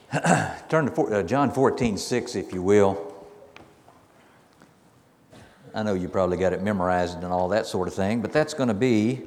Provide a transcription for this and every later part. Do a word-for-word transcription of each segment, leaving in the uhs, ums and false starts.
Turn to four, uh, John fourteen six, if you will. I know you probably got it memorized and all that sort of thing, but that's going to be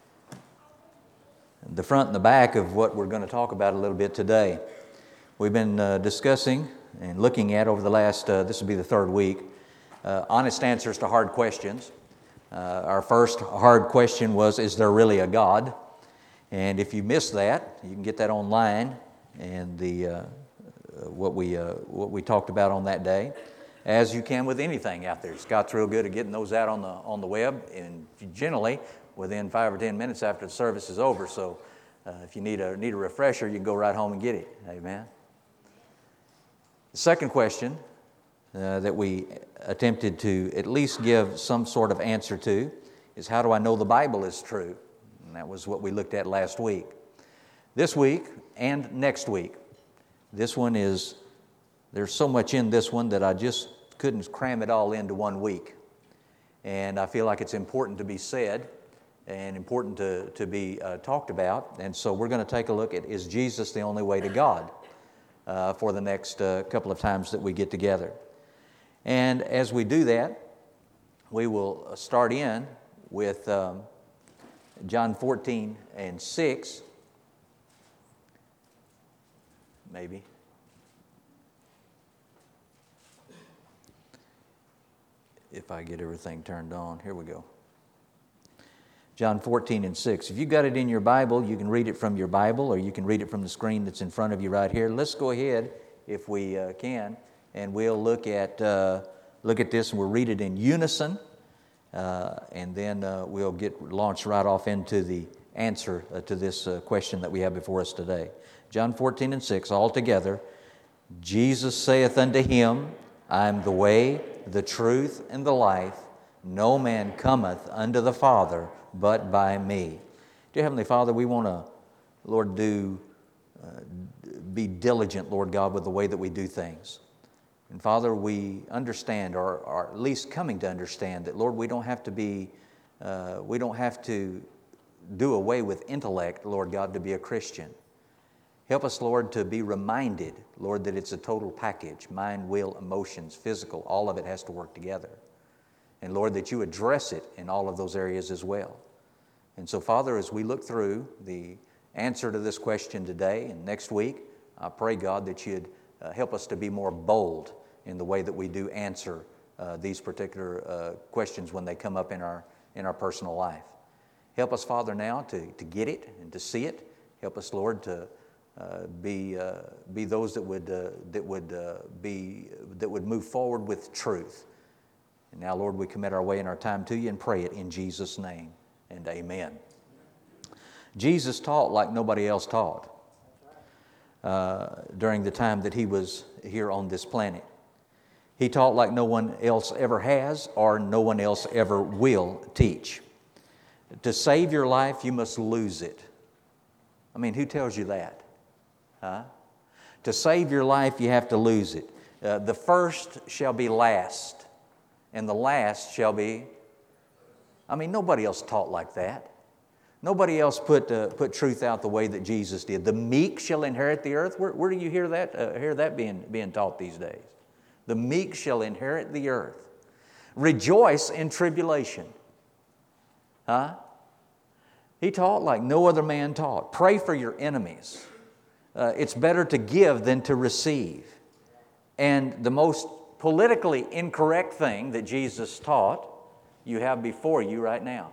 the front and the back of what we're going to talk about a little bit today. We've been uh, discussing and looking at over the last, uh, this will be the third week, uh, honest answers to hard questions. Uh, our first hard question was, is there really a God? And if you missed that, you can get that online and the uh, what we uh, what we talked about on that day, as you can with anything out there. Scott's real good at getting those out on the on the web, and generally within five or ten minutes after the service is over. So uh, if you need a need a refresher, you can go right home and get it. Amen. The second question uh, that we attempted to at least give some sort of answer to is, how do I know the Bible is true? And that was what we looked at last week. This week and next week, this one is, there's so much in this one that I just couldn't cram it all into one week. And I feel like it's important to be said and important to, to be uh, talked about. And so we're going to take a look at, is Jesus the only way to God, uh, for the next uh, couple of times that we get together. And as we do that, we will start in with um, John fourteen and six. Maybe. If I get everything turned on. Here we go. John fourteen and six. If you got it in your Bible, you can read it from your Bible, or you can read it from the screen that's in front of you right here. Let's go ahead, if we uh, can, and we'll look at uh, look at this, and we'll read it in unison, uh, and then uh, we'll get launched right off into the answer uh, to this uh, question that we have before us today. John fourteen and six, all together. Jesus saith unto him, I am the way, the truth, and the life. No man cometh unto the Father but by me. Dear Heavenly Father, we want to, Lord, do uh, be diligent, Lord God, with the way that we do things. And Father, we understand, or, or at least coming to understand, that Lord, we don't have to be, uh, we don't have to do away with intellect, Lord God, to be a Christian. Help us, Lord, to be reminded, Lord, that it's a total package. Mind, will, emotions, physical, all of it has to work together. And Lord, that you address it in all of those areas as well. And so, Father, as we look through the answer to this question today and next week, I pray, God, that you'd uh, help us to be more bold in the way that we do answer uh, these particular uh, questions when they come up in our in our personal life. Help us, Father, now to, to get it and to see it. Help us, Lord, to Uh, be uh, be those that would uh, that would uh, be that would move forward with truth. And now, Lord, we commit our way and our time to you and pray it in Jesus' name, and amen. Jesus taught like nobody else taught uh, during the time that he was here on this planet. He taught like no one else ever has, or no one else ever will teach. To save your life, you must lose it. I mean, who tells you that? Huh? To save your life, you have to lose it. Uh, the first shall be last, and the last shall be... I mean, nobody else taught like that. Nobody else put uh, put truth out the way that Jesus did. The meek shall inherit the earth. Where, where do you hear that uh, hear that being, being taught these days? The meek shall inherit the earth. Rejoice in tribulation. Huh? He taught like no other man taught. Pray for your enemies. Uh, it's better to give than to receive. And the most politically incorrect thing that Jesus taught, you have before you right now.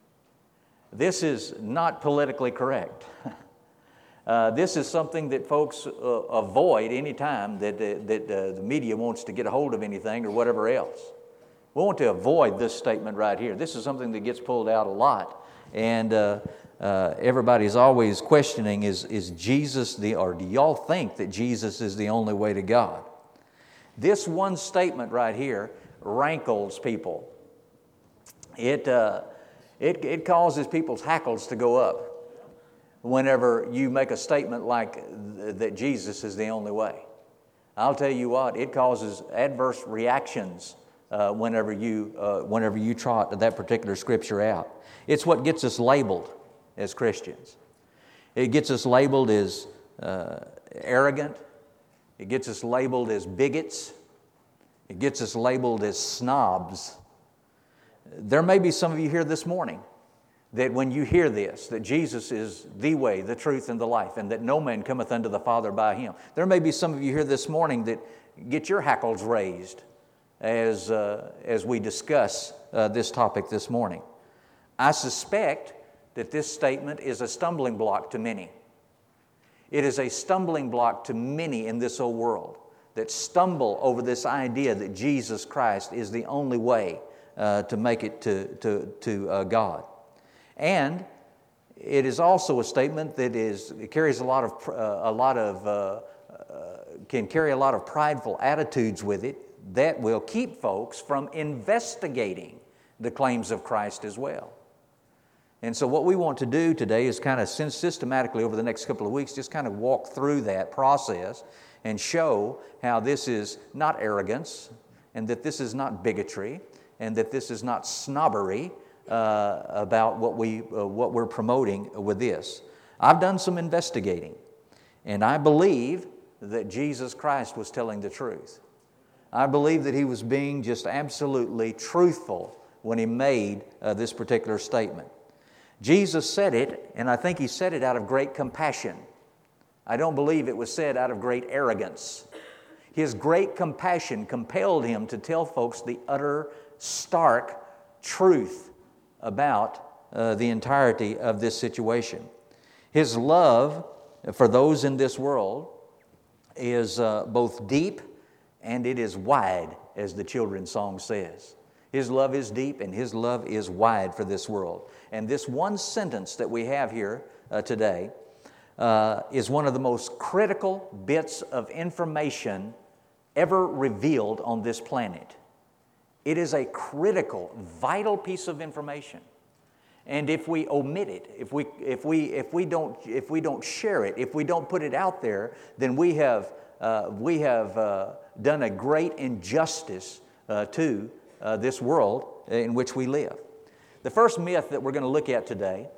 This is not politically correct. uh, this is something that folks uh, avoid any time that, uh, that uh, the media wants to get a hold of anything or whatever else. We want to avoid this statement right here. This is something that gets pulled out a lot. And uh, uh, everybody's always questioning, is, is Jesus the, or do y'all think that Jesus is the only way to God? This one statement right here rankles people. It, uh, it, it causes people's hackles to go up whenever you make a statement like th- that Jesus is the only way. I'll tell you what, it causes adverse reactions uh, whenever you uh, whenever you trot that particular scripture out. It's what gets us labeled as Christians. It gets us labeled as uh, arrogant, It gets us labeled as bigots. It gets us labeled as snobs. There may be some of you here this morning that when you hear this, that Jesus is the way, the truth, and the life, and that no man cometh unto the Father by Him. There may be some of you here this morning that get your hackles raised as, uh, as we discuss uh, this topic this morning. I suspect that this statement is a stumbling block to many. It is a stumbling block to many in this old world that stumble over this idea that Jesus Christ is the only way uh, to make it to, to, to uh, God. And it is also a statement that is it carries a lot of uh, a lot of uh, uh, can carry a lot of prideful attitudes with it that will keep folks from investigating the claims of Christ as well. And so what we want to do today is kind of systematically over the next couple of weeks just kind of walk through that process and show how this is not arrogance and that this is not bigotry and that this is not snobbery uh, about what, we, uh, what we're promoting with this. I've done some investigating, and I believe that Jesus Christ was telling the truth. I believe that He was being just absolutely truthful when He made uh, this particular statement. Jesus said it, and I think He said it out of great compassion. I don't believe it was said out of great arrogance. His great compassion compelled Him to tell folks the utter, stark truth about uh, the entirety of this situation. His love for those in this world is uh, both deep and it is wide, as the children's song says. His love is deep and His love is wide for this world. And this one sentence that we have here uh, today uh, is one of the most critical bits of information ever revealed on this planet. It is a critical, vital piece of information. And if we omit it, if we, if we, if we, don't, if we don't share it, if we don't put it out there, then we have, uh, we have uh, done a great injustice uh, to uh, this world in which we live. The first myth that we're going to look at today,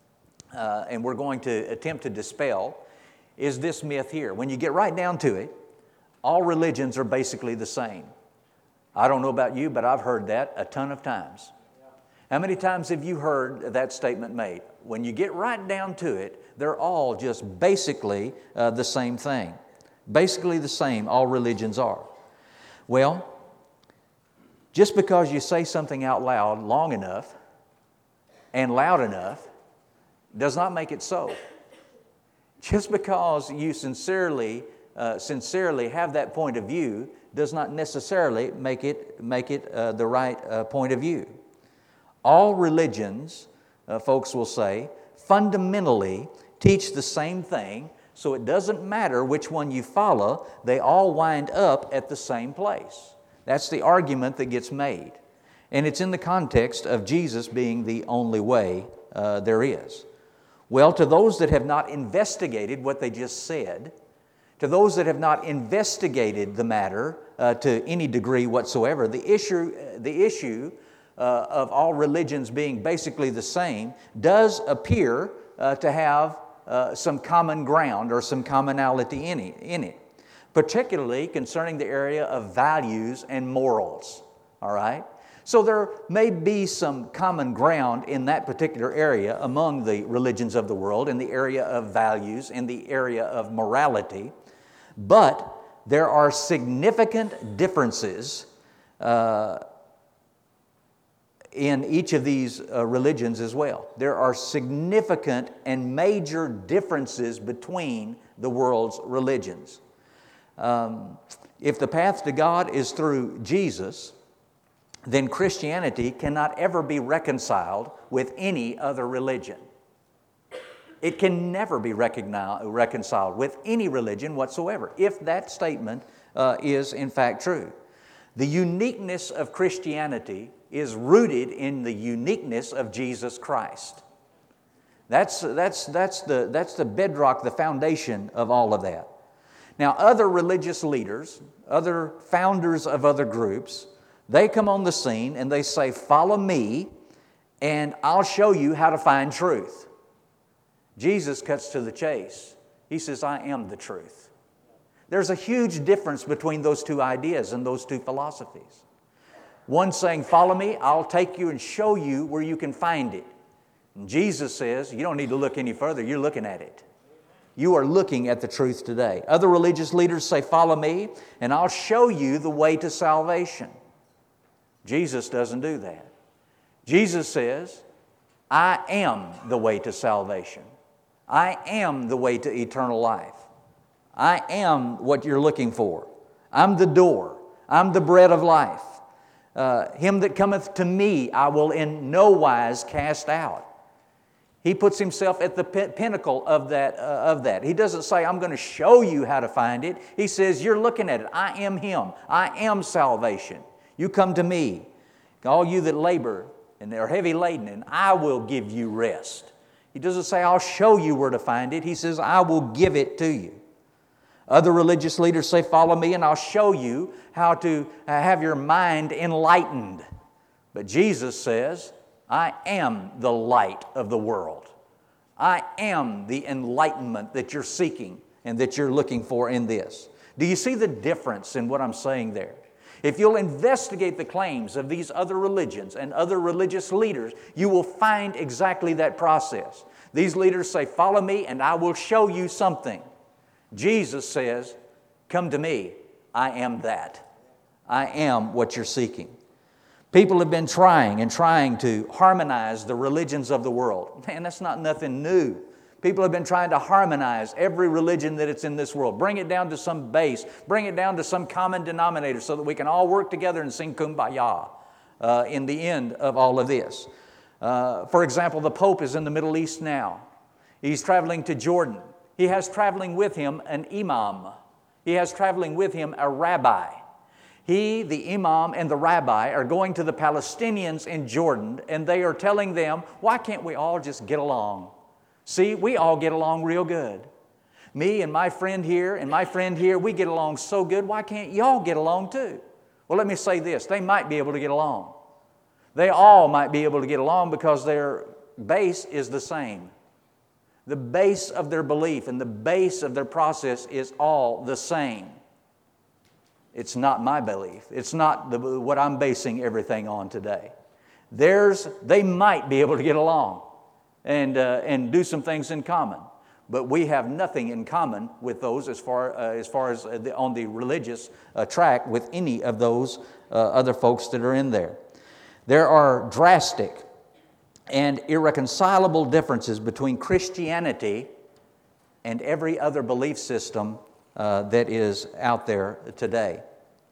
uh, and we're going to attempt to dispel, is this myth here. When you get right down to it, all religions are basically the same. I don't know about you, but I've heard that a ton of times. How many times have you heard that statement made? When you get right down to it, they're all just basically uh, the same thing. Basically the same, all religions are. Well, just because you say something out loud long enough and loud enough does not make it so. Just because you sincerely, uh, sincerely have that point of view does not necessarily make it, make it uh, the right uh, point of view. All religions, uh, folks will say, fundamentally teach the same thing, so it doesn't matter which one you follow, they all wind up at the same place. That's the argument that gets made. And it's in the context of Jesus being the only way uh, there is. Well, to those that have not investigated what they just said, to those that have not investigated the matter uh, to any degree whatsoever, the issue, the issue uh, of all religions being basically the same does appear uh, to have uh, some common ground or some commonality in it, in it, particularly concerning the area of values and morals. All right? So there may be some common ground in that particular area among the religions of the world, in the area of values, in the area of morality. But there are significant differences uh, in each of these uh, religions as well. There are significant and major differences between the world's religions. Um, if the path to God is through Jesus, then Christianity cannot ever be reconciled with any other religion. It can never be reconciled with any religion whatsoever, if that statement uh, is in fact true. The uniqueness of Christianity is rooted in the uniqueness of Jesus Christ. That's, that's, that's, the, that's the bedrock, the foundation of all of that. Now, other religious leaders, other founders of other groups, they come on the scene and they say, "Follow me, and I'll show you how to find truth." Jesus cuts to the chase. He says, "I am the truth." There's a huge difference between those two ideas and those two philosophies. One saying, follow me, I'll take you and show you where you can find it. And Jesus says, you don't need to look any further, you're looking at it. You are looking at the truth today. Other religious leaders say, follow me, and I'll show you the way to salvation. Jesus doesn't do that. Jesus says, I am the way to salvation. I am the way to eternal life. I am what you're looking for. I'm the door. I'm the bread of life. Uh, him that cometh to me, I will in no wise cast out. He puts himself at the pinnacle of that, uh, of that. He doesn't say, I'm going to show you how to find it. He says, you're looking at it. I am Him. I am salvation. You come to me, all you that labor and are heavy laden, and I will give you rest. He doesn't say, I'll show you where to find it. He says, I will give it to you. Other religious leaders say, follow me, and I'll show you how to have your mind enlightened. But Jesus says, I am the light of the world. I am the enlightenment that you're seeking and that you're looking for in this. Do you see the difference in what I'm saying there? If you'll investigate the claims of these other religions and other religious leaders, you will find exactly that process. These leaders say, follow me and I will show you something. Jesus says, come to me. I am that. I am what you're seeking. People have been trying and trying to harmonize the religions of the world. Man, that's not nothing new. People have been trying to harmonize every religion that it's in this world. Bring it down to some base. Bring it down to some common denominator so that we can all work together and sing Kumbaya uh, in the end of all of this. Uh, for example, the Pope is in the Middle East now. He's traveling to Jordan. He has traveling with him an imam. He has traveling with him a rabbi. He, the imam, and the rabbi are going to the Palestinians in Jordan, and they are telling them, why can't we all just get along? See, we all get along real good. Me and my friend here and my friend here, we get along so good, why can't y'all get along too? Well, let me say this, they might be able to get along. They all might be able to get along because their base is the same. The base of their belief and the base of their process is all the same. It's not my belief. It's not the, what I'm basing everything on today. There's, they might be able to get along and, uh, and do some things in common. But we have nothing in common with those as far, uh, as, far as the, on the religious uh, track with any of those uh, other folks that are in there. There are drastic and irreconcilable differences between Christianity and every other belief system Uh, that is out there today.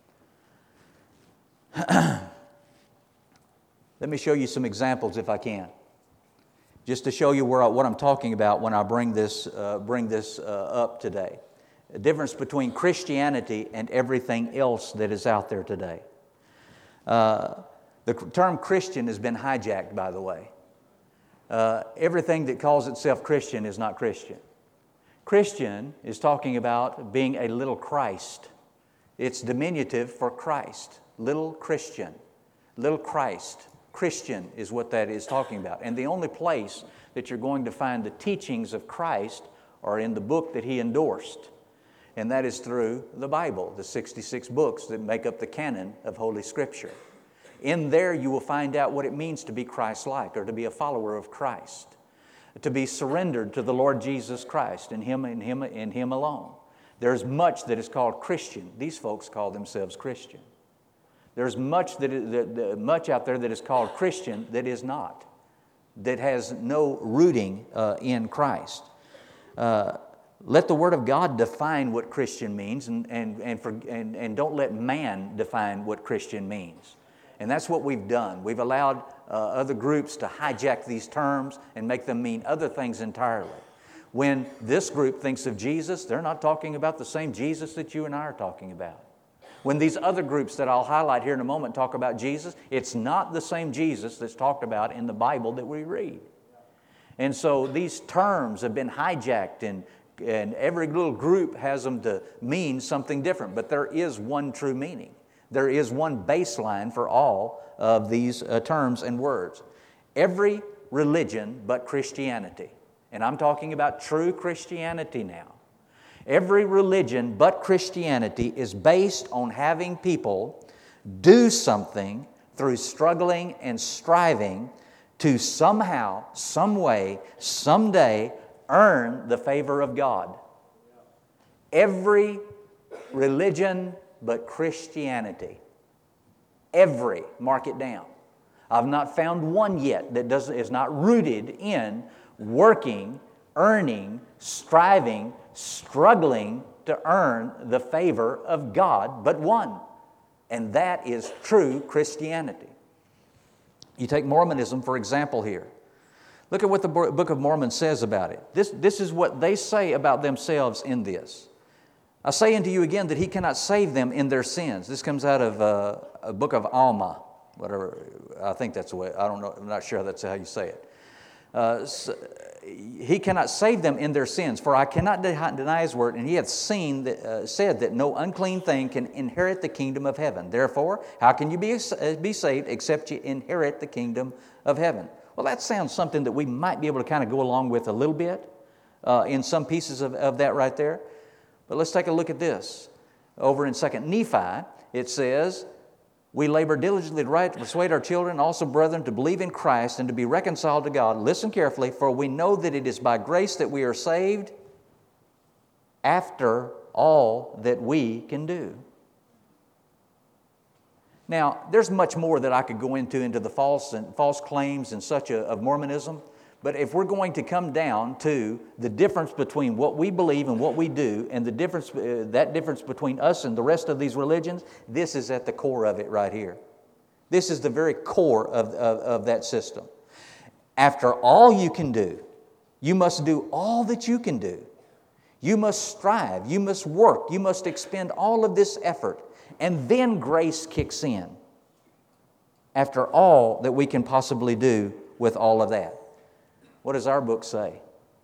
Let me show you some examples if I can, just to show you where I, what I'm talking about when I bring this, uh, bring this uh, up today. The difference between Christianity and everything else that is out there today. Uh, the term Christian has been hijacked, by the way. Uh, everything that calls itself Christian is not Christian. Christian is talking about being a little Christ. It's diminutive for Christ. Little Christian. Little Christ. Christian is what that is talking about. And the only place that you're going to find the teachings of Christ are in the book that He endorsed. And that is through the Bible, the sixty-six books that make up the canon of Holy Scripture. In there you will find out what it means to be Christ-like or to be a follower of Christ. To be surrendered to the Lord Jesus Christ and Him and Him and Him alone. There's much that is called Christian. These folks call themselves Christian. There's much that, is, that, that much out there that is called Christian that is not, that has no rooting uh, in Christ. Uh, let the Word of God define what Christian means, and and and, for, and and don't let man define what Christian means. And that's what we've done. We've allowed uh, other groups to hijack these terms and make them mean other things entirely. When this group thinks of Jesus, they're not talking about the same Jesus that you and I are talking about. When these other groups that I'll highlight here in a moment talk about Jesus, it's not the same Jesus that's talked about in the Bible that we read. And so these terms have been hijacked, and, and every little group has them to mean something different. But there is one true meaning. There is one baseline for all of these uh, terms and words. Every religion but Christianity, and I'm talking about true Christianity now. Every religion but Christianity is based on having people do something through struggling and striving to somehow, some way, someday earn the favor of God. Every religion but Christianity. Every, mark it down. I've not found one yet that does, is not rooted in working, earning, striving, struggling to earn the favor of God, but one. And that is true Christianity. You take Mormonism, for example, here. Look at what the Book of Mormon says about it. This, this is what they say about themselves in this. I say unto you again that He cannot save them in their sins. This comes out of uh, a book of Alma, whatever. I think that's the way. I don't know. I'm not sure that's how you say it. Uh, so, He cannot save them in their sins, for I cannot deny His word, and He hath seen that, uh, said that no unclean thing can inherit the kingdom of heaven. Therefore, how can you be, uh, be saved except you inherit the kingdom of heaven? Well, that sounds something that we might be able to kind of go along with a little bit uh, in some pieces of, of that right there. But let's take a look at this. Over in Second Nephi, it says, we labor diligently to write to persuade our children, also brethren, to believe in Christ and to be reconciled to God. Listen carefully, for we know that it is by grace that we are saved after all that we can do. Now, there's much more that I could go into, into the false and false claims and such a, of Mormonism. But if we're going to come down to the difference between what we believe and what we do, and the difference, uh, that difference between us and the rest of these religions, this is at the core of it right here. This is the very core of, of, of that system. After all you can do, you must do all that you can do. You must strive, you must work, you must expend all of this effort, and then grace kicks in. After all that we can possibly do with all of that. What does our book say?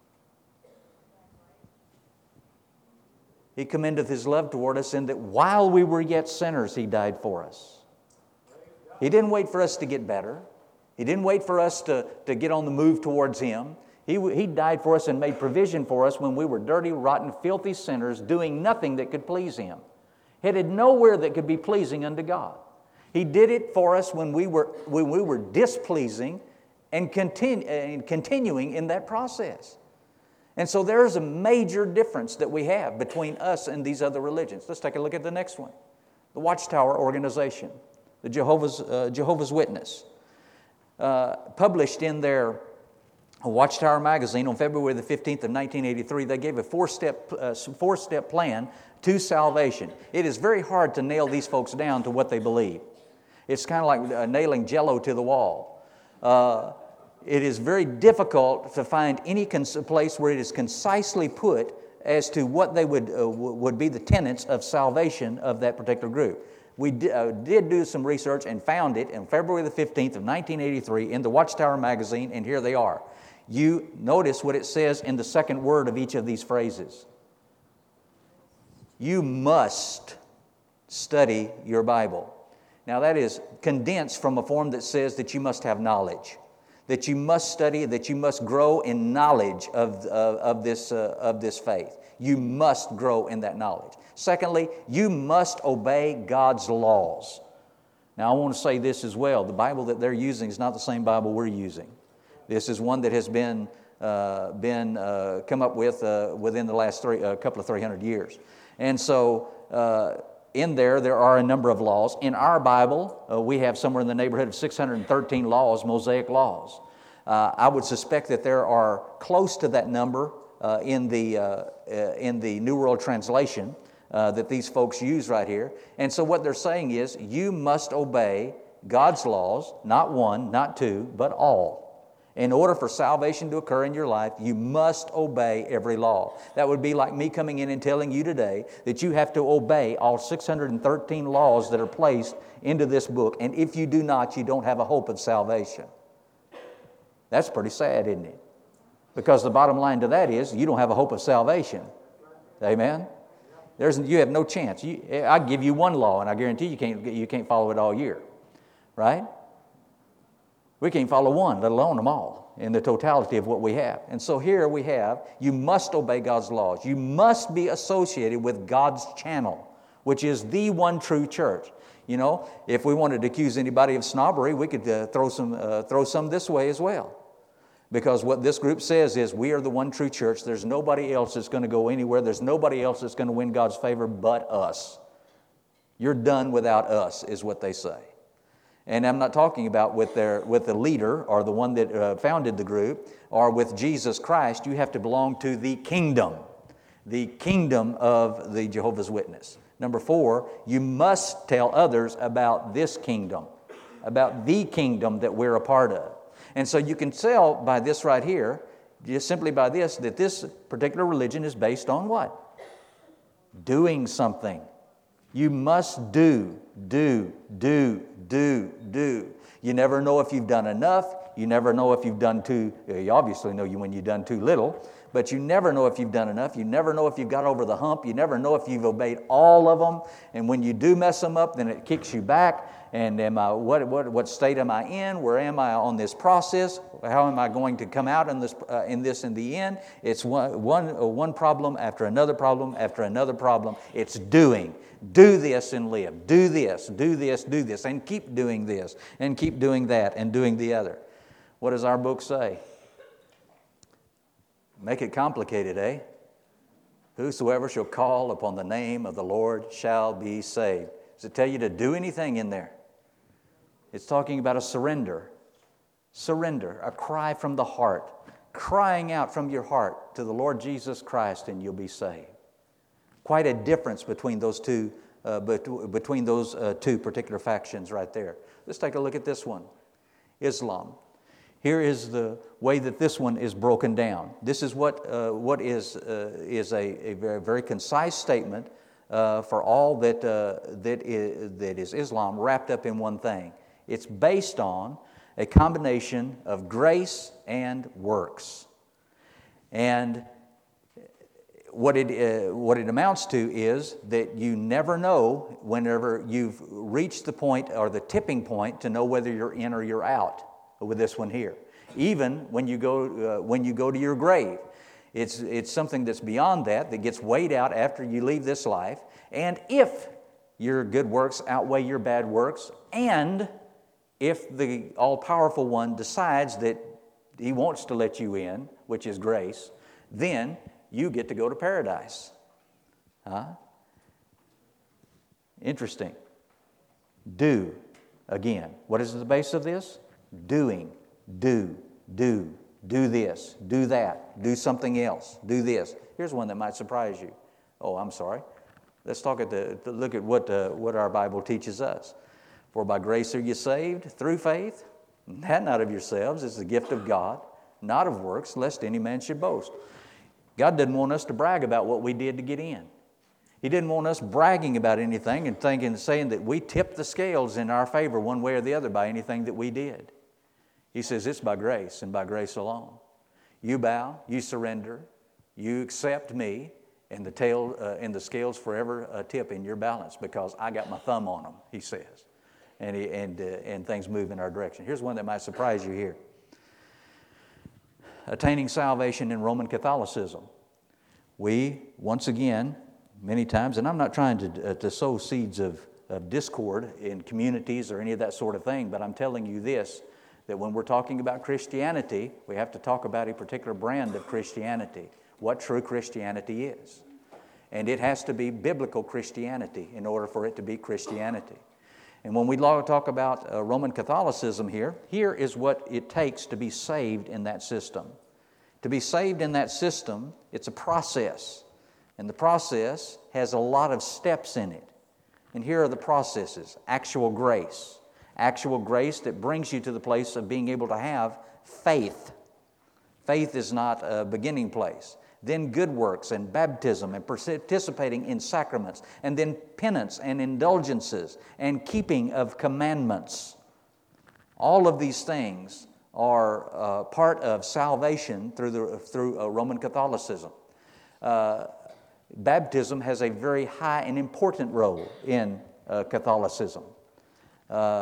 He commendeth His love toward us in that while we were yet sinners, He died for us. He didn't wait for us to get better. He didn't wait for us to, to get on the move towards Him. He, he died for us and made provision for us when we were dirty, rotten, filthy sinners doing nothing that could please Him. Headed nowhere that could be pleasing unto God. He did it for us when we were, when we were displeasing and, continu- and continuing in that process. And so there's a major difference that we have between us and these other religions. Let's take a look at the next one. The Watchtower Organization, the Jehovah's, uh, Jehovah's Witness, uh, published in their Watchtower magazine on February the fifteenth of nineteen eighty-three, they gave a four-step, uh, four-step plan to salvation. It is very hard to nail these folks down to what they believe. It's kind of like uh, nailing Jell-O to the wall. Uh, It is very difficult to find any cons- place where it is concisely put as to what they would, uh, w- would be the tenets of salvation of that particular group. We d- uh, did do some research and found it on February the fifteenth of nineteen eighty-three in the Watchtower magazine, and here they are. You notice what it says in the second word of each of these phrases. You must study your Bible. Now that is condensed from a form that says that you must have knowledge. That you must study, that you must grow in knowledge of, of, of, this, uh, of this faith. You must grow in that knowledge. Secondly, you must obey God's laws. Now I want to say this as well. The Bible that they're using is not the same Bible we're using. This is one that has been, uh, been uh, come up with uh, within the last three, a couple of three hundred years. And so uh, in there, there are a number of laws. In our Bible, uh, we have somewhere in the neighborhood of six hundred thirteen laws, Mosaic laws. Uh, I would suspect that there are close to that number uh, in the uh, uh, in the New World Translation uh, that these folks use right here. And so what they're saying is, you must obey God's laws, not one, not two, but all. In order for salvation to occur in your life, you must obey every law. That would be like me coming in and telling you today that you have to obey all six hundred thirteen laws that are placed into this book. And if you do not, you don't have a hope of salvation. That's pretty sad, isn't it? Because the bottom line to that is you don't have a hope of salvation. Amen? There's, you have no chance. You, I give you one law, and I guarantee you can't, you can't follow it all year. Right? We can't follow one, let alone them all, in the totality of what we have. And so here we have, you must obey God's laws. You must be associated with God's channel, which is the one true church. You know, if we wanted to accuse anybody of snobbery, we could uh, throw some uh, throw some this way as well. Because what this group says is, we are the one true church. There's nobody else that's going to go anywhere. There's nobody else that's going to win God's favor but us. You're done without us, is what they say. And I'm not talking about with their with the leader or the one that uh, founded the group or with Jesus Christ. You have to belong to the kingdom, the kingdom of the Jehovah's Witness. Number four, you must tell others about this kingdom, about the kingdom that we're a part of. And so you can tell by this right here, just simply by this, that this particular religion is based on what? Doing something. You must do, do, do, do, do. You never know if you've done enough. You never know if you've done too, you obviously know you when you've done too little, but you never know if you've done enough. You never know if you've got over the hump. You never know if you've obeyed all of them. And when you do mess them up, then it kicks you back. And am I, what, what, what state am I in? Where am I on this process? How am I going to come out in this, uh, in this in the end? It's one, one, uh, one problem after another problem after another problem. It's doing. Do this and live. Do this, do this, do this, and keep doing this, and keep doing that, and doing the other. What does our book say? Make it complicated, eh? Whosoever shall call upon the name of the Lord shall be saved. Does it tell you to do anything in there? It's talking about a surrender. Surrender, a cry from the heart, crying out from your heart to the Lord Jesus Christ, and you'll be saved. Quite a difference between those two, uh, between those uh, two particular factions right there. Let's take a look at this one, Islam. Here is the way that this one is broken down. This is what uh, what is uh, is a, a very very concise statement uh, for all that uh, that is, that is Islam wrapped up in one thing. It's based on a combination of grace and works, and what it uh, what it amounts to is that you never know whenever you've reached the point or the tipping point to know whether you're in or you're out with this one here. Even when you go uh, when you go to your grave, it's it's something that's beyond that, that gets weighed out after you leave this life. And if your good works outweigh your bad works, and if the all-powerful one decides that He wants to let you in, which is grace, then you get to go to paradise. Huh? Interesting. Do, again. What is the base of this? Doing, do, do, do this, do that, do something else, do this. Here's one that might surprise you. Oh, I'm sorry. Let's talk at the look at what uh, what our Bible teaches us. For by grace are you saved through faith, that not of yourselves, it's the gift of God, not of works, lest any man should boast. God didn't want us to brag about what we did to get in. He didn't want us bragging about anything and thinking, saying that we tipped the scales in our favor one way or the other by anything that we did. He says it's by grace and by grace alone. You bow, you surrender, you accept me, and the tail uh, and the scales forever uh, tip in your balance because I got my thumb on them, he says. And, he, and, uh, and things move in our direction. Here's one that might surprise you here. Attaining salvation in Roman Catholicism. We, once again, many times, and I'm not trying to, uh, to sow seeds of, of discord in communities or any of that sort of thing, but I'm telling you this, that when we're talking about Christianity, we have to talk about a particular brand of Christianity, what true Christianity is. And it has to be biblical Christianity in order for it to be Christianity. And when we talk about uh, Roman Catholicism here, here is what it takes to be saved in that system. To be saved in that system, it's a process. And the process has a lot of steps in it. And here are the processes. Actual grace. Actual grace that brings you to the place of being able to have faith. Faith is not a beginning place. Then good works and baptism and participating in sacraments, and then penance and indulgences and keeping of commandments. All of these things are uh, part of salvation through the through uh, Roman Catholicism. Uh, baptism has a very high and important role in uh, Catholicism. Uh,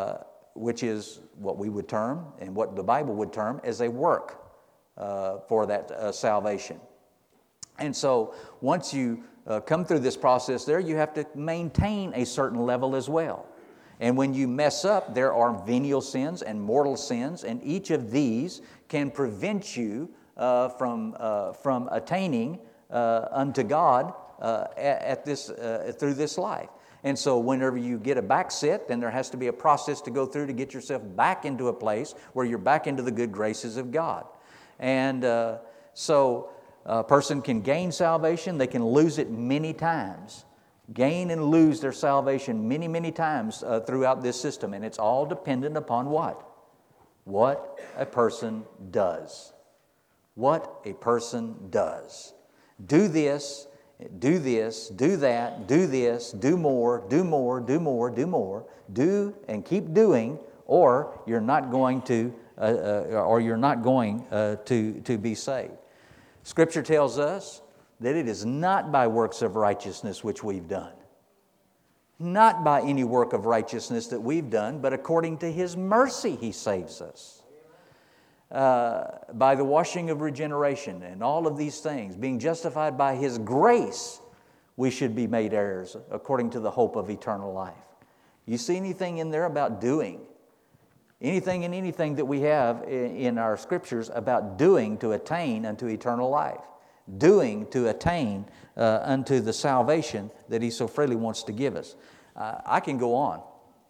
which is what we would term and what the Bible would term as a work uh, for that uh, salvation. And so once you uh, come through this process there, you have to maintain a certain level as well. And when you mess up, there are venial sins and mortal sins, and each of these can prevent you uh, from, uh, from attaining uh, unto God uh, at, at this, uh, through this life. And so whenever you get a back set, then there has to be a process to go through to get yourself back into a place where you're back into the good graces of God. And uh, so a person can gain salvation, they can lose it many times. Gain and lose their salvation many, many times uh, throughout this system. And it's all dependent upon what? What a person does. What a person does. Do this, do this, do that, do this, do more, do more, do more, do more, do and keep doing, or you're not going to, uh, uh, or you're not going uh, to, to be saved. Scripture tells us that it is not by works of righteousness which we've done. Not by any work of righteousness that we've done, but according to His mercy He saves us. Uh, by the washing of regeneration and all of these things, being justified by His grace, we should be made heirs according to the hope of eternal life. You see anything in there about doing? Anything and anything that we have in our scriptures about doing to attain unto eternal life? Doing to attain uh, unto the salvation that He so freely wants to give us. Uh, I can go on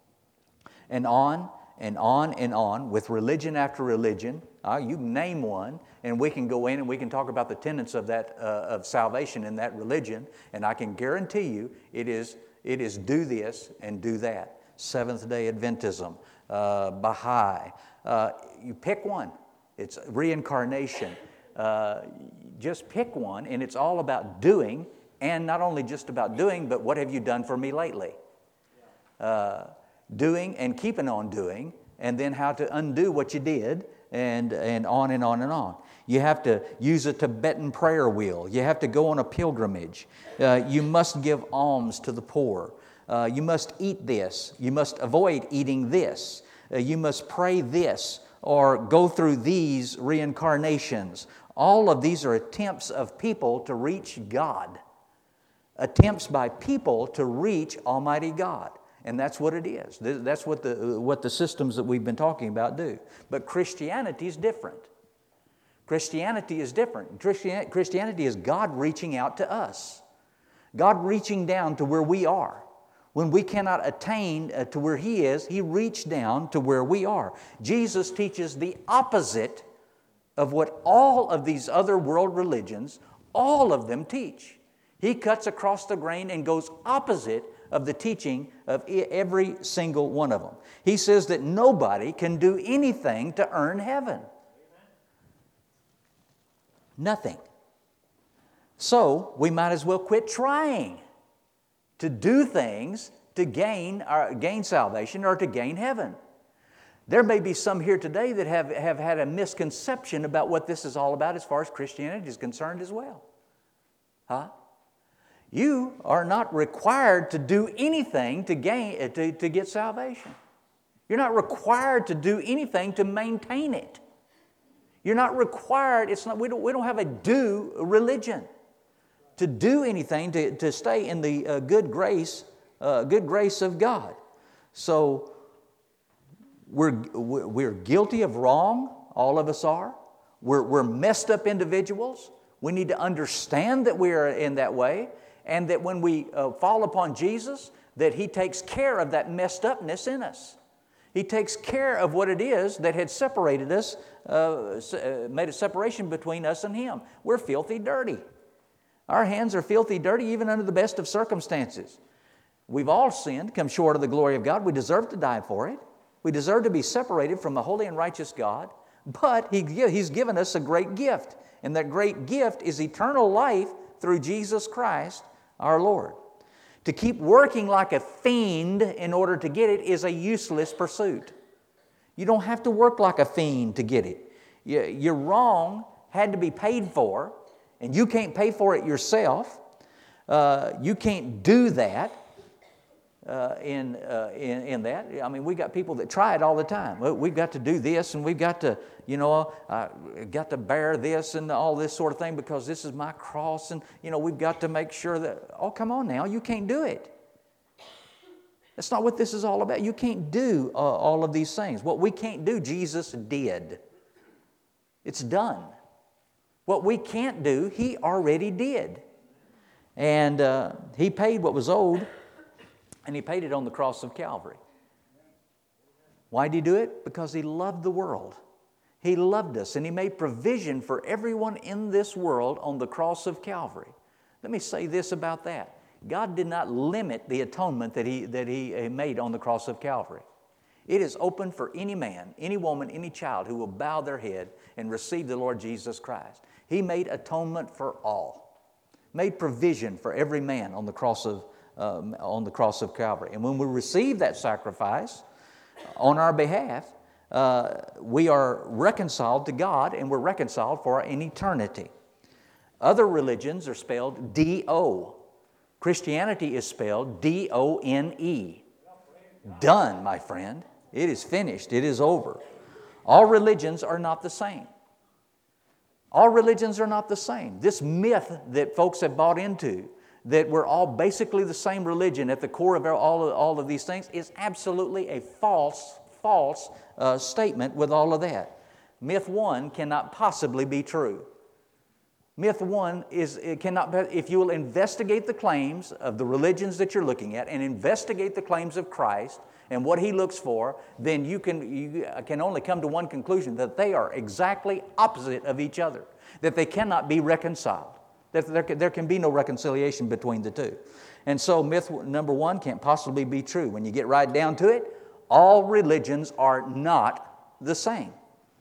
and on and on and on with religion after religion. Uh, you name one, and we can go in and we can talk about the tenets of that uh, of salvation in that religion, and I can guarantee you it is it is do this and do that. Seventh-day Adventism, uh, Baha'i. Uh, you pick one. It's reincarnation. Uh, just pick one, and it's all about doing, and not only just about doing, but what have you done for me lately? Uh, doing and keeping on doing, and then how to undo what you did, and, and on and on and on. You have to use a Tibetan prayer wheel. You have to go on a pilgrimage. Uh, you must give alms to the poor. Uh, you must eat this. You must avoid eating this. Uh, you must pray this or go through these reincarnations. All of these are attempts of people to reach God. Attempts by people to reach Almighty God. And that's what it is. That's what the, what the systems that we've been talking about do. But Christianity is different. Christianity is different. Christianity is God reaching out to us. God reaching down to where we are. When we cannot attain to where He is, He reached down to where we are. Jesus teaches the opposite of what all of these other world religions, all of them teach. He cuts across the grain and goes opposite of the teaching of every single one of them. He says that nobody can do anything to earn heaven. Nothing. So we might as well quit trying to do things to gain, our, gain salvation or to gain heaven. There may be some here today that have, have had a misconception about what this is all about as far as Christianity is concerned as well. Huh? You are not required to do anything to gain to, to get salvation. You're not required to do anything to maintain it. You're not required, it's not, we don't, we don't have a do religion. To do anything, to, to stay in the uh, good grace, uh, good grace of God. So we're, we're guilty of wrong, all of us are. We're, we're messed up individuals. We need to understand that we are in that way, and that when we uh, fall upon Jesus, that He takes care of that messed upness in us. He takes care of what it is that had separated us, uh, made a separation between us and Him. We're filthy dirty. Our hands are filthy dirty even under the best of circumstances. We've all sinned, come short of the glory of God. We deserve to die for it. We deserve to be separated from the holy and righteous God. But he, He's given us a great gift. And that great gift is eternal life through Jesus Christ, our Lord. To keep working like a fiend in order to get it is a useless pursuit. You don't have to work like a fiend to get it. Your wrong had to be paid for, and you can't pay for it yourself. Uh, you can't do that. uh, in, uh, in in that. I mean, we got people that try it all the time. Well, we've got to do this, and we've got to, you know, uh, got to bear this and all this sort of thing because this is my cross, and you know, we've got to make sure that. Oh, come on now, you can't do it. That's not what this is all about. You can't do uh, all of these things. What we can't do, Jesus did. It's done. What we can't do, He already did. And uh, He paid what was owed, and He paid it on the cross of Calvary. Why did He do it? Because He loved the world. He loved us, and He made provision for everyone in this world on the cross of Calvary. Let me say this about that. God did not limit the atonement that he, that he made on the cross of Calvary. It is open for any man, any woman, any child who will bow their head and receive the Lord Jesus Christ. He made atonement for all, made provision for every man on the cross of, um, on the cross of Calvary. And when we receive that sacrifice on our behalf, uh, we are reconciled to God, and we're reconciled for an eternity. Other religions are spelled D O. Christianity is spelled D O N E. Done, my friend. It is finished. It is over. All religions are not the same. All religions are not the same. This myth that folks have bought into, that we're all basically the same religion at the core of all of, all of these things, is absolutely a false, false uh, statement with all of that. Myth one cannot possibly be true. Myth one is, it cannot, if you will investigate the claims of the religions that you're looking at and investigate the claims of Christ and what He looks for, then you can, you can only come to one conclusion, that they are exactly opposite of each other, that they cannot be reconciled, that there can, there can be no reconciliation between the two. And so myth number one can't possibly be true. When you get right down to it, all religions are not the same.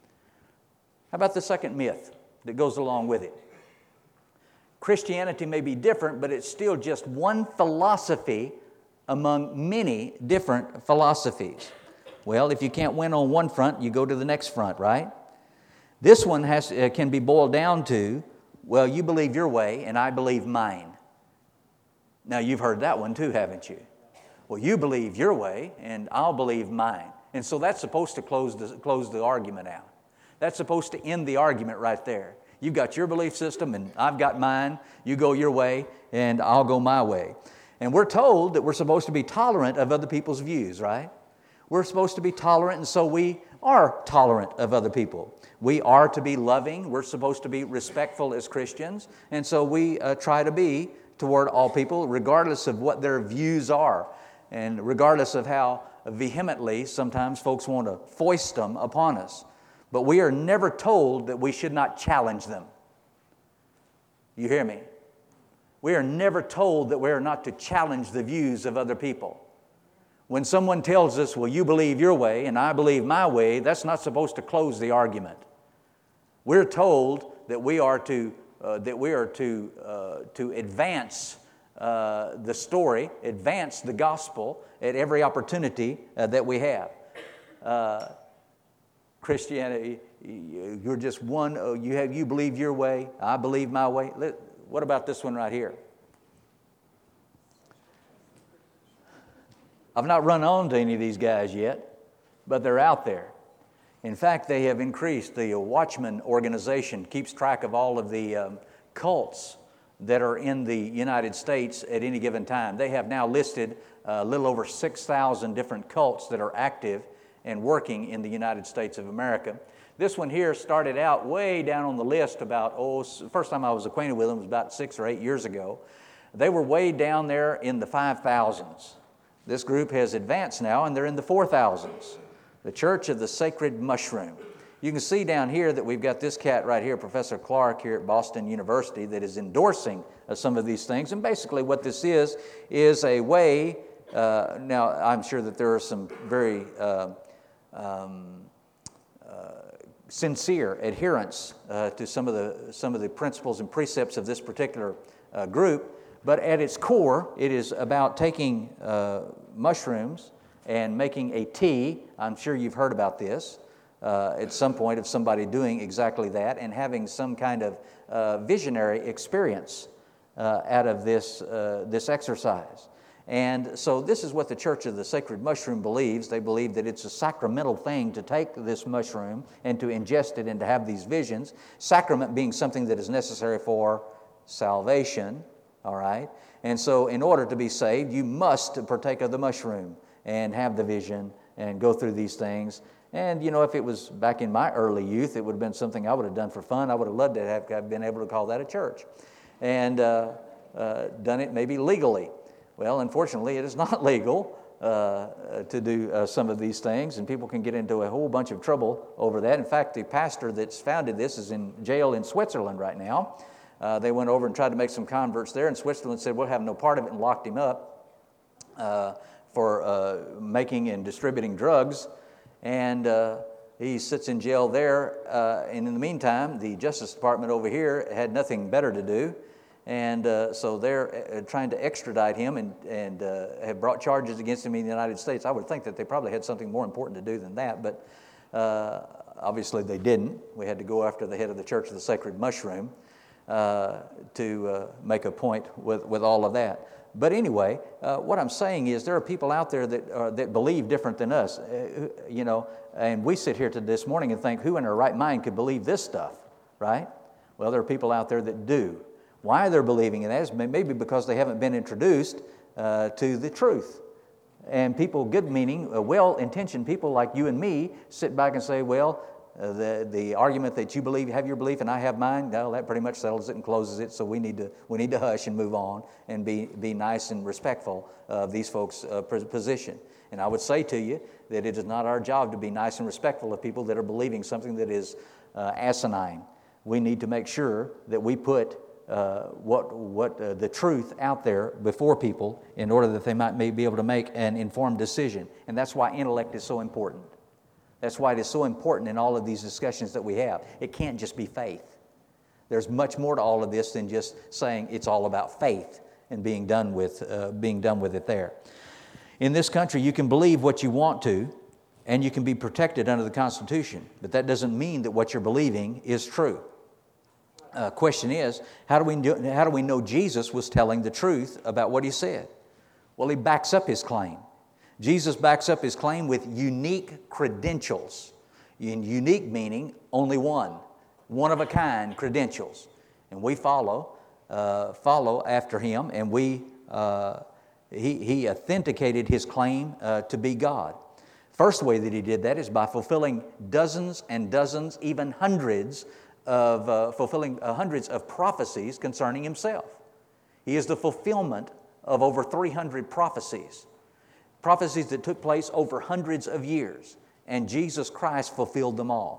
How about the second myth that goes along with it? Christianity may be different, but it's still just one philosophy among many different philosophies. Well, if you can't win on one front, you go to the next front, right? This one has uh, can be boiled down to, well, you believe your way and I believe mine. Now, you've heard that one too, haven't you? Well, you believe your way and I'll believe mine. And so that's supposed to close the, close the argument out. That's supposed to end the argument right there. You've got your belief system and I've got mine. You go your way and I'll go my way. And we're told that we're supposed to be tolerant of other people's views, right? We're supposed to be tolerant, and so we are tolerant of other people. We are to be loving. We're supposed to be respectful as Christians. And so we uh, try to be toward all people, regardless of what their views are. And regardless of how vehemently sometimes folks want to foist them upon us. But we are never told that we should not challenge them. You hear me? We are never told that we are not to challenge the views of other people. When someone tells us, well, you believe your way and I believe my way, that's not supposed to close the argument. We're told that we are to, uh, that we are to, uh, to advance uh, the story, advance the gospel at every opportunity uh, that we have. Uh, Christianity, you're just one, you have, you believe your way, I believe my way. What about this one right here? I've not run on to any of these guys yet, but they're out there. In fact, they have increased. The Watchman organization keeps track of all of the um, cults that are in the United States at any given time. They have now listed a little over six thousand different cults that are active and working in the United States of America. This one here started out way down on the list about, oh, first time I was acquainted with them was about six or eight years ago. They were way down there in the five thousands. This group has advanced now, and they're in the four thousands. The Church of the Sacred Mushroom. You can see down here that we've got this cat right here, Professor Clark here at Boston University, that is endorsing uh, some of these things. And basically what this is, is a way, uh, now I'm sure that there are some very uh, um, uh, sincere adherents uh, to some of the some of the principles and precepts of this particular uh, group, but at its core, it is about taking uh, mushrooms and making a tea. I'm sure you've heard about this uh, at some point of somebody doing exactly that and having some kind of uh, visionary experience uh, out of this uh, this exercise. And so this is what the Church of the Sacred Mushroom believes. They believe that it's a sacramental thing to take this mushroom and to ingest it and to have these visions. Sacrament being something that is necessary for salvation, all right? And so in order to be saved, you must partake of the mushroom and have the vision and go through these things. And, you know, if it was back in my early youth, it would have been something I would have done for fun. I would have loved to have, have been able to call that a church and uh, uh, done it maybe legally. Well, unfortunately, it is not legal uh, to do uh, some of these things, and people can get into a whole bunch of trouble over that. In fact, the pastor that's founded this is in jail in Switzerland right now. Uh, they went over and tried to make some converts there, and Switzerland said, we'll have no part of it, and locked him up uh, for uh, making and distributing drugs. And uh, he sits in jail there, uh, and in the meantime, the Justice Department over here had nothing better to do. And uh, so they're uh, trying to extradite him and, and uh, have brought charges against him in the United States. I would think that they probably had something more important to do than that, but uh, obviously they didn't. We had to go after the head of the Church of the Sacred Mushroom uh, to uh, make a point with, with all of that. But anyway, uh, what I'm saying is there are people out there that uh, that believe different than us, uh, you know, and we sit here to this morning and think, who in their right mind could believe this stuff, right? Well, there are people out there that do. Why they're believing in that is maybe because they haven't been introduced uh, to the truth. And people, good meaning, uh, well-intentioned people like you and me sit back and say, well, uh, the the argument that you believe, have your belief and I have mine, well, that pretty much settles it and closes it, so we need to we need to hush and move on and be, be nice and respectful of these folks' uh, position. And I would say to you that it is not our job to be nice and respectful of people that are believing something that is uh, asinine. We need to make sure that we put Uh, what what uh, the truth out there before people in order that they might may be able to make an informed decision. And that's why intellect is so important. That's why it is so important in all of these discussions that we have. It can't just be faith. There's much more to all of this than just saying it's all about faith and being done with uh, being done with it there. In this country, you can believe what you want to, and you can be protected under the Constitution. But that doesn't mean that what you're believing is true. Uh, question is, how do we do, how do we know Jesus was telling the truth about what he said? Well, he backs up his claim. Jesus backs up his claim with unique credentials. In unique meaning only one, one of a kind credentials, and we follow uh, follow after him, and we uh, he he authenticated his claim uh, to be God. First way that he did that is by fulfilling dozens and dozens, even hundreds. of uh, fulfilling uh, hundreds of prophecies concerning himself. He is the fulfillment of over three hundred prophecies, prophecies that took place over hundreds of years, and Jesus Christ fulfilled them all.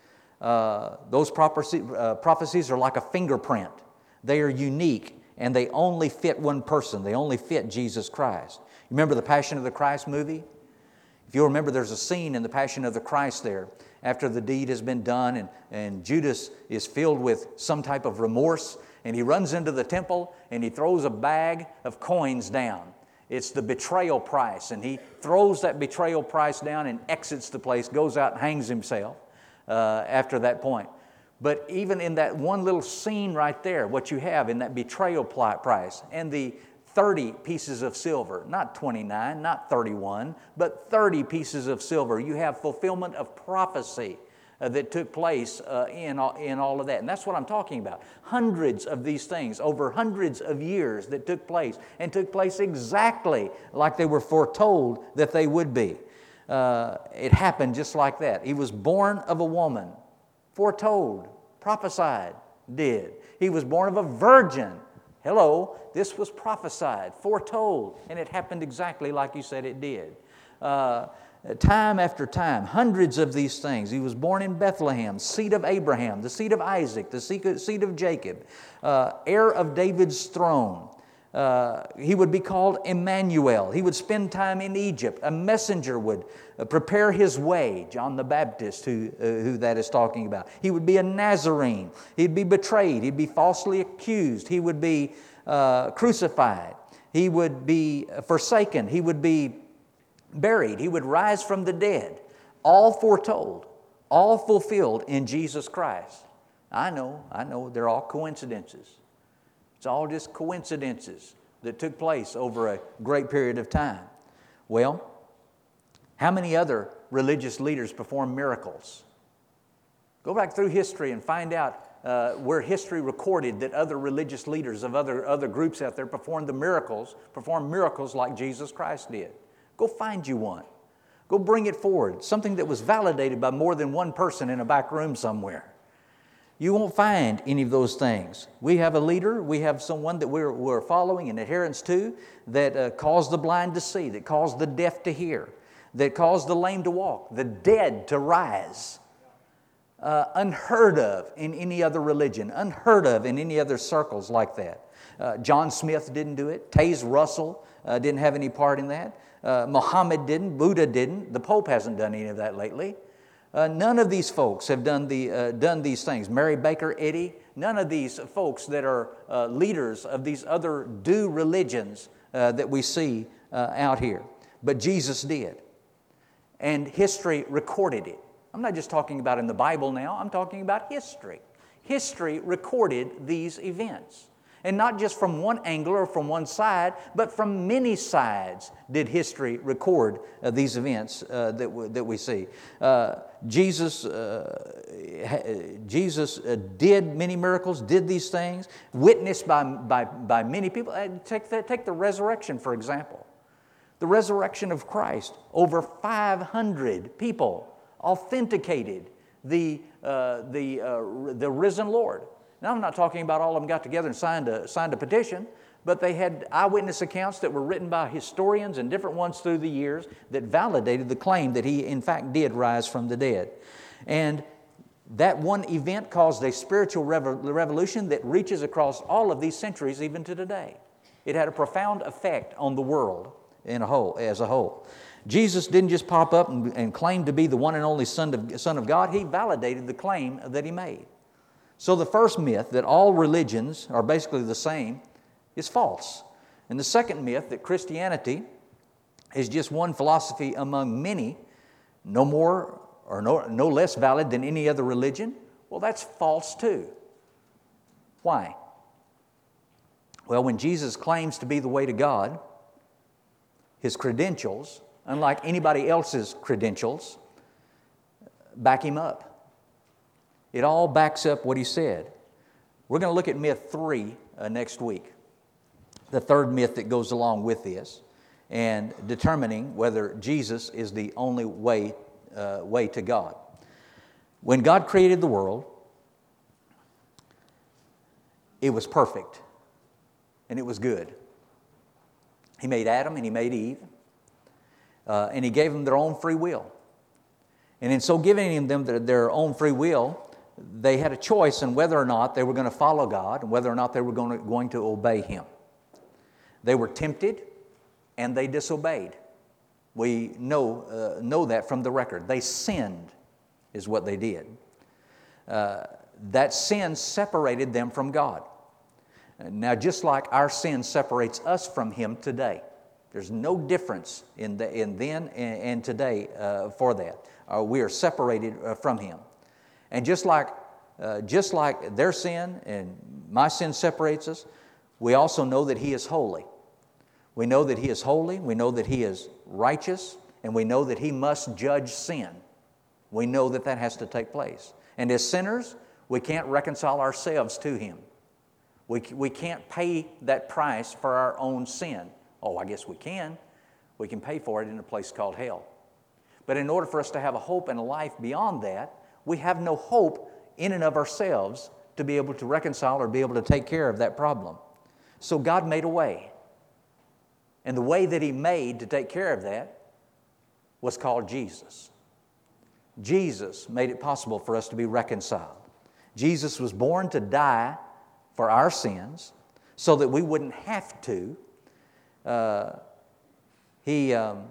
Uh, those prophecy, uh, prophecies are like a fingerprint. They are unique, and they only fit one person. They only fit Jesus Christ. You remember the Passion of the Christ movie? If you'll remember, there's a scene in the Passion of the Christ there after the deed has been done, and, and Judas is filled with some type of remorse, and he runs into the temple and he throws a bag of coins down. It's the betrayal price, and he throws that betrayal price down and exits the place, goes out and hangs himself uh, after that point. But even in that one little scene right there, what you have in that betrayal price and the thirty pieces of silver, not twenty-nine, not thirty-one, but thirty pieces of silver. You have fulfillment of prophecy uh, that took place uh, in, all, in all of that. And that's what I'm talking about. Hundreds of these things over hundreds of years that took place and took place exactly like they were foretold that they would be. Uh, it happened just like that. He was born of a woman, foretold, prophesied, did. He was born of a virgin. Hello, this was prophesied, foretold, and it happened exactly like you said it did. Uh, time after time, hundreds of these things. He was born in Bethlehem, seed of Abraham, the seed of Isaac, the seed of Jacob, uh, heir of David's throne. Uh, he would be called Emmanuel. He would spend time in Egypt. A messenger would uh, prepare his way, John the Baptist, who, uh, who that is talking about. He would be a Nazarene. He'd be betrayed. He'd be falsely accused. He would be uh, crucified. He would be forsaken. He would be buried. He would rise from the dead. All foretold, all fulfilled in Jesus Christ. I know, I know, they're all coincidences. It's all just coincidences. that took place over a great period of time. Well, how many other religious leaders performed miracles? Go back through history and find out uh, where history recorded that other religious leaders of other, other groups out there performed the miracles, performed miracles like Jesus Christ did. Go find you one. Go bring it forward, something that was validated by more than one person in a back room somewhere. You won't find any of those things. We have a leader, we have someone that we're, we're following and adherence to that uh, caused the blind to see, that caused the deaf to hear, that caused the lame to walk, the dead to rise. Uh, unheard of in any other religion, unheard of in any other circles like that. Uh, John Smith didn't do it. Taze Russell uh, didn't have any part in that. Uh, Muhammad didn't. Buddha didn't. The Pope hasn't done any of that lately. Uh, none of these folks have done, the, uh, done these things. Mary Baker Eddy, none of these folks that are uh, leaders of these other do religions uh, that we see uh, out here. But Jesus did. And history recorded it. I'm not just talking about in the Bible now, I'm talking about history. History recorded these events. And not just from one angle or from one side, but from many sides did history record uh, these events uh, that, w- that we see. Uh, Jesus, uh, ha- Jesus uh, did many miracles, did these things, witnessed by, by, by many people. Uh, take, the, take the resurrection, for example. The resurrection of Christ, over five hundred people authenticated the, uh, the, uh, the risen Lord. Now, I'm not talking about all of them got together and signed a, signed a petition, but they had eyewitness accounts that were written by historians and different ones through the years that validated the claim that he, in fact, did rise from the dead. And that one event caused a spiritual revo- revolution that reaches across all of these centuries, even to today. It had a profound effect on the world in a whole, as a whole. Jesus didn't just pop up and, and claim to be the one and only Son of, Son of God. He validated the claim that He made. So the first myth, that all religions are basically the same, is false. And the second myth, that Christianity is just one philosophy among many, no more or no, no less valid than any other religion, well, that's false too. Why? Well, when Jesus claims to be the way to God, His credentials, unlike anybody else's credentials, back Him up. It all backs up what He said. We're going to look at myth three uh, next week, the third myth that goes along with this, and determining whether Jesus is the only way, uh, way to God. When God created the world, it was perfect, and it was good. He made Adam and He made Eve, uh, and He gave them their own free will. And in so giving them their, their own free will, they had a choice in whether or not they were going to follow God and whether or not they were going to, going to obey Him. They were tempted and they disobeyed. We know, uh, know that from the record. They sinned is what they did. Uh, that sin separated them from God. Now, just like our sin separates us from Him today, there's no difference in, the, in then and, and today uh, for that. Uh, we are separated uh, from Him. And just like, uh, just like their sin and my sin separates us, we also know that He is holy. We know that He is holy, we know that He is righteous, and we know that He must judge sin. We know that that has to take place. And as sinners, we can't reconcile ourselves to Him. We, we can't pay that price for our own sin. Oh, I guess we can. We can pay for it in a place called hell. But in order for us to have a hope and a life beyond that, we have no hope in and of ourselves to be able to reconcile or be able to take care of that problem. So God made a way. And the way that He made to take care of that was called Jesus. Jesus made it possible for us to be reconciled. Jesus was born to die for our sins so that we wouldn't have to. Uh, he um,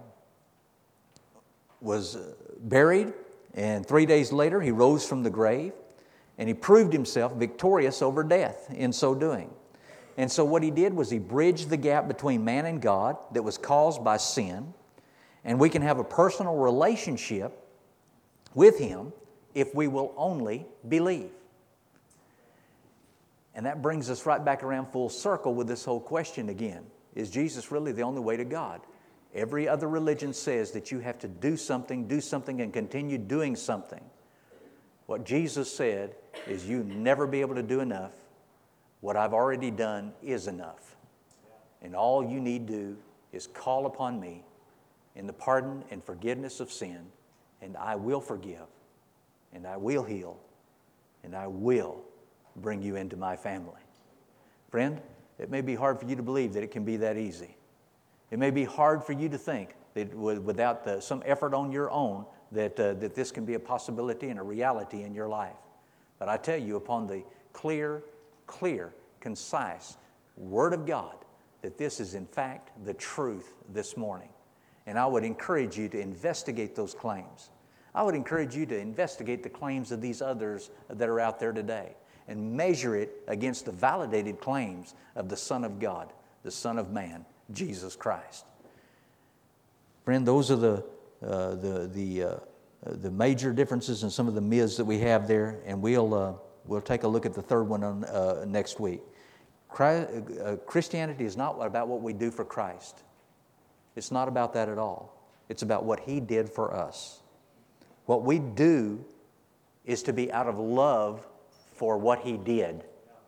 was buried, and three days later He rose from the grave, and He proved Himself victorious over death in so doing. And so what He did was He bridged the gap between man and God that was caused by sin, and we can have a personal relationship with Him if we will only believe. And that brings us right back around full circle with this whole question again. is Jesus really the only way to God? Every other religion says that you have to do something, do something, and continue doing something. What Jesus said is you never be able to do enough. What I've already done is enough. And all you need to do is call upon me in the pardon and forgiveness of sin, and I will forgive, and I will heal, and I will bring you into my family. Friend, it may be hard for you to believe that it can be that easy. It may be hard for you to think that without the, some effort on your own that, uh, that this can be a possibility and a reality in your life. But I tell you, upon the clear, clear, concise Word of God, that this is in fact the truth this morning. And I would encourage you to investigate those claims. I would encourage you to investigate the claims of these others that are out there today and measure it against the validated claims of the Son of God, the Son of Man, Jesus Christ. Friend, those are the uh, the the uh, the major differences and some of the myths that we have there, and we'll uh, we'll take a look at the third one on, uh, next week. Christ, uh, Christianity is not about what we do for Christ. It's not about that at all. It's about what He did for us. What we do is to be out of love for what He did.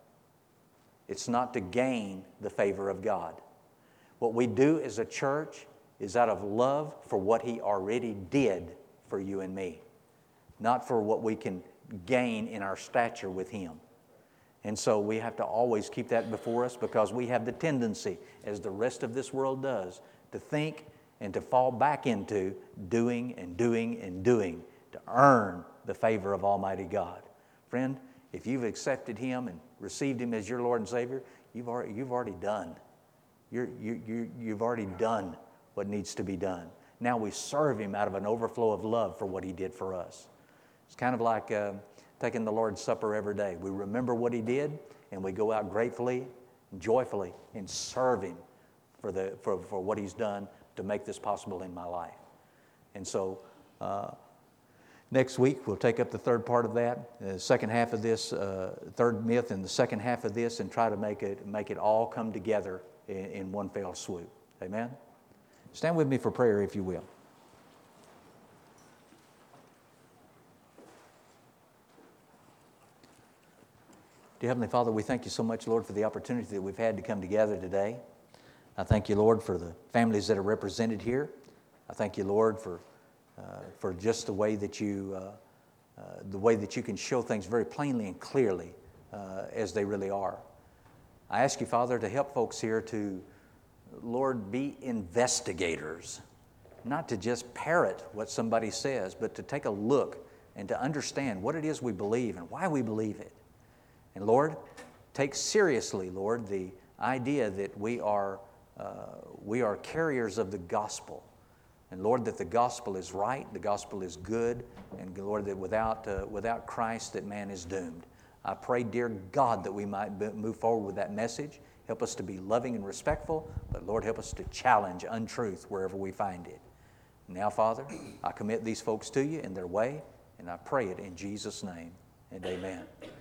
It's not to gain the favor of God. What we do as a church is out of love for what He already did for you and me, not for what we can gain in our stature with Him. And so we have to always keep that before us, because we have the tendency, as the rest of this world does, to think and to fall back into doing and doing and doing to earn the favor of Almighty God. Friend, if you've accepted Him and received Him as your Lord and Savior, you've already, you've already done. You're, you, you, you've already done what needs to be done. Now we serve Him out of an overflow of love for what He did for us. It's kind of like uh, taking the Lord's Supper every day. We remember what He did, and we go out gratefully, joyfully, and serve Him for, the, for, for what He's done to make this possible in my life. And so uh, next week we'll take up the third part of that, the second half of this, uh, third myth and the second half of this, and try to make it, make it all come together in, in one fell swoop. Amen? Stand with me for prayer, if you will. Dear Heavenly Father, we thank You so much, Lord, for the opportunity that we've had to come together today. I thank You, Lord, for the families that are represented here. I thank You, Lord, for uh, for just the way that you uh, uh, the way that You can show things very plainly and clearly uh, as they really are. I ask You, Father, to help folks here to, Lord, be investigators, not to just parrot what somebody says, but to take a look and to understand what it is we believe and why we believe it. And Lord, take seriously, Lord, the idea that we are uh, we are carriers of the gospel. And Lord, that the gospel is right, the gospel is good, and Lord, that without uh, without Christ, that man is doomed. I pray, dear God, that we might be, move forward with that message. Help us to be loving and respectful, but Lord, help us to challenge untruth wherever we find it. Now, Father, I commit these folks to You in their way, and I pray it in Jesus' name, and amen.